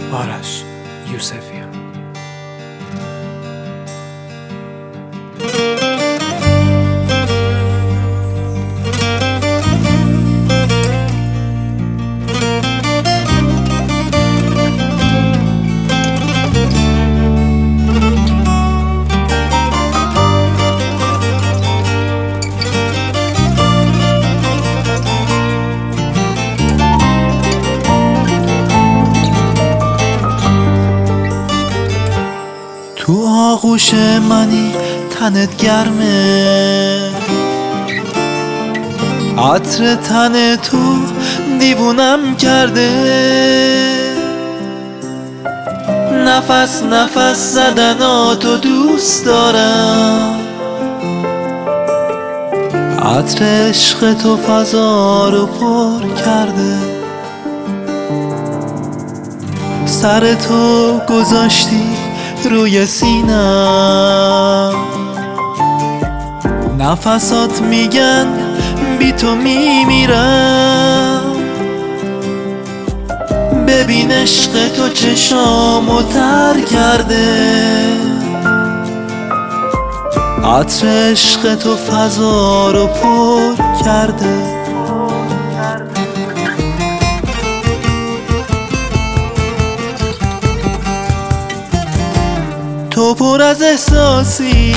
آرش یوسفیان. تو آغوش منی تنت گرمه، عطر تن تو دیوونم کرده، نفس نفس زدناتو دوست دارم، عطر عشق تو فضا رو پر کرده، سر تو گذاشتی روی سینم، نفسات میگن بی تو میمیرم، ببین عشق تو چشامو تر کرده، عطر عشق تو فضا رو پر کرده. تو پر از احساسی،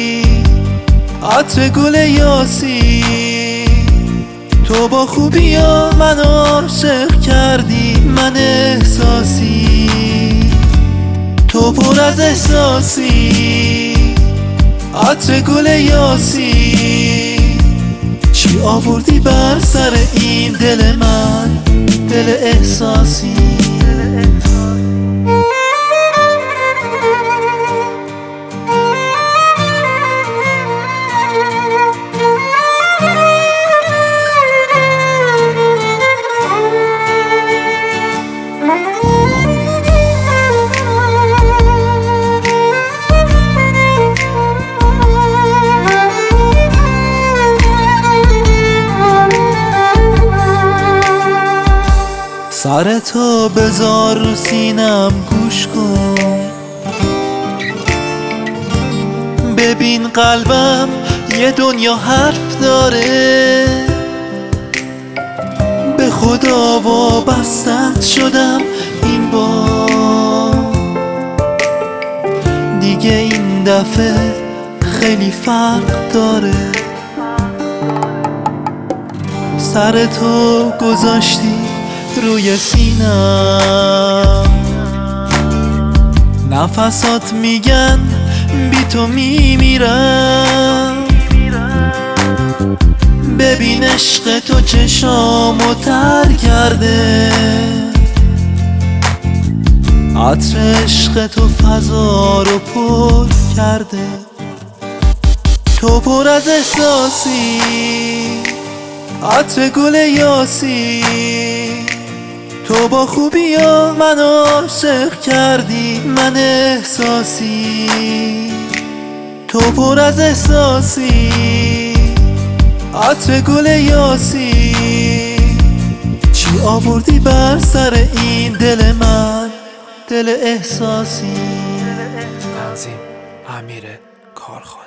عطر گل یاسی، تو با خوبی ها منو عاشق کردی، من احساسی. تو پر از احساسی، عطر گل یاسی، چی آوردی بر سر این دل من، دل احساسی. سر تو بذار رو سینم گوش کن، ببین قلبم یه دنیا حرف داره، به خدا وابستت شدم این بار، دیگه این دفعه خیلی فرق داره، سر تو گذاشتی روی سینم، نفسات میگن بی تو میمیرم، ببین عشق تو چشامو تر کرده، عطر عشق تو فضا رو پر کرده. تو پر از احساسی، عطر گل یاسی، تو با خوبی ها منو عاشق کردی، من احساسی. تو پر از احساسی، عطر گل یاسی، چی آوردی بر سر این دل من، دل احساسی. تنظیم امیر کارخانه.